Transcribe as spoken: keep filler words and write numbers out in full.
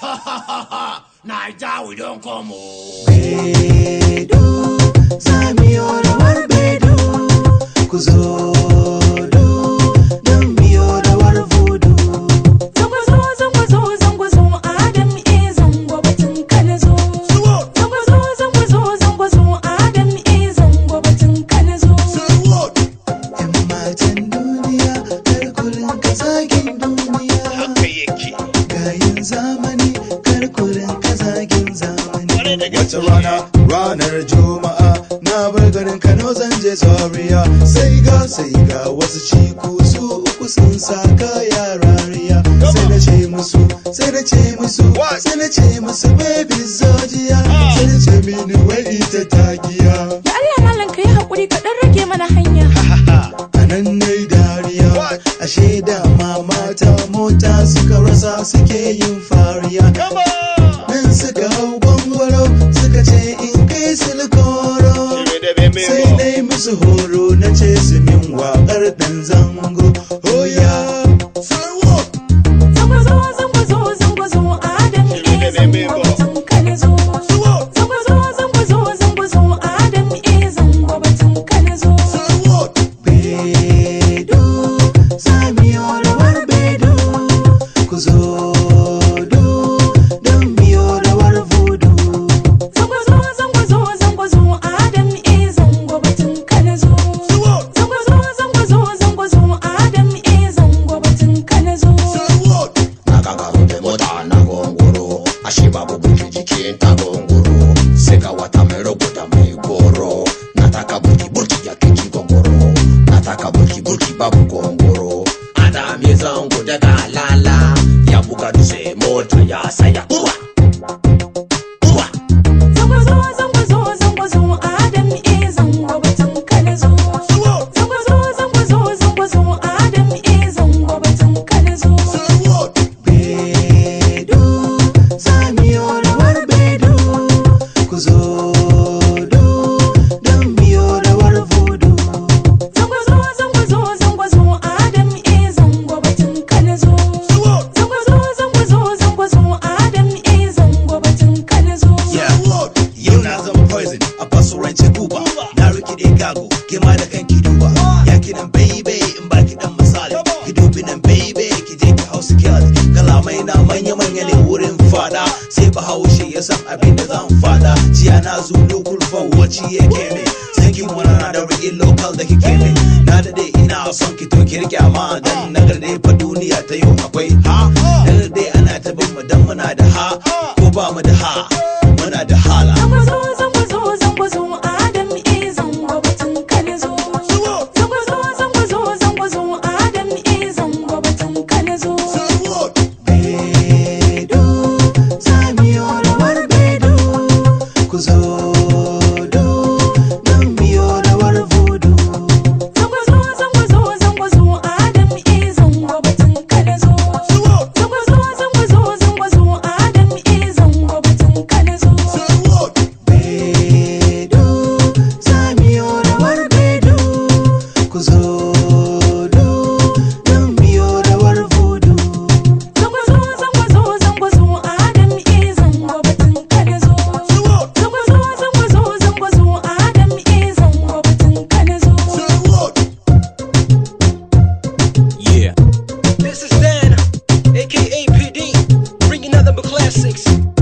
Naija, we don't come home. Bedu, Sami Orawar Bedu, Kuzodu, Dambi Orawar Voodoo. Zangwazo, zangwazo, zangwazo, Adam e zango batun kanazo. Zangwazo, zangwazo, zangwazo, Adam e zango batun kanazo. Yan matan duniya, kar ku rinka zagin duniya. Haka yake. Gayin zamani, kar ku rinka zagin zamani. Wata rana ranar Juma'a na bar garin Kano zan je Zaria, sai ga sai ga wasu ciku su uku sun saka yarariya. Sai na ce musu, sai na ce musu, sai na ce musu baby zojiya, sai na ce mini wai ita tagiya. Da Allah malam ka yi haƙuri ka ɗan rage mana hanya. A nan nai dariya, ashe da mata mota suka rasa suke yin fariya. Nan suka hau gwangwaro suka ce in kai su likoro, sai na yi musu horo na ce su min waƙar ɗan zango. Oh yeah. Zangwazo, zangwazo, zangwazo, Adam e zango batun kanazo. Zangwazo, zangwazo, zangwazo, Adam e zango batun kanazo. Bedu, Sami Orawar Bedu, Kuzodu, Dambi Orawar Voodoo. Zangwazo, zangwazo, zangwazo, Adam e zango batun kanazo. Zangwazo, zangwazo, zangwazo, Adam e zango batun kanazo. Nakaka mota na gongoro, ashe babu buki jikin ta gongoro. Sai ga wata mai rubuta mai goro. Nataka buki buki ya kiki gongoro. Nataka buki buki babu gongoro. Adam ya zango daga lala, ya buga dutse mota ya saya. Uwa! Uwa! Zangwazo, zangwazo, zangwazo, Adam e zango batun kanazo. Zangwazo, zangwazo, zangwazo, Adam e zango batun kanazo. Bedu, Sami Orawar Bedu, Kuzodu, Dambi Orawar Voodoo. Zangwazo, zangwazo, zangwazo, Adam e zango batun kanazo. Zangwazo, zangwazo, zangwazo, Adam e zango batun kanazo. Yau na zama poison a basurance guba, na rikide gago ke ma da kanki duba. Ya kinan baby in baki dan misali, ki dubi nan baby ki je ki hausa kyat. Kalamai na manya manya ne wurin fada, sai bahaushe ya san abin da zan fada. Jiya na zulu kulfa wacce yake ne, sanki wani na da riƙe local da kike ne. Na dade ina son ki to ki rike amma dan nagar dai fa duniya ta yau akwai ha. Nagar dai ana ta bin mu dan muna da ha, ko ba mu da ha, muna da hala. Zangwazo, zangwazo, zangwazo, Adam e zango batun kanazo. Zangwazo, zangwazo, zangwazo, Adam e zango batun kanazo. Bedu, Sami Orawar Bedu, Kuzodu, Dambi Orawar Voodoo. Zangwazo, zangwazo, zangwazo, Adam e zango batun kanazo. Zangwazo, zangwazo, zangwazo, Adam e zango batun kanazo. Bedu, Sami Orawar Bedu, Kuzodu, Dambi Orawar Voodoo. Zangwazo, zangwazo, zangwazo, Adam e zango batun kanazo. Zangwazo, zangwazo, zangwazo, Adam e zango batun kanazo. Yeah. This is Dan, aka P D, bringing nothing but classics.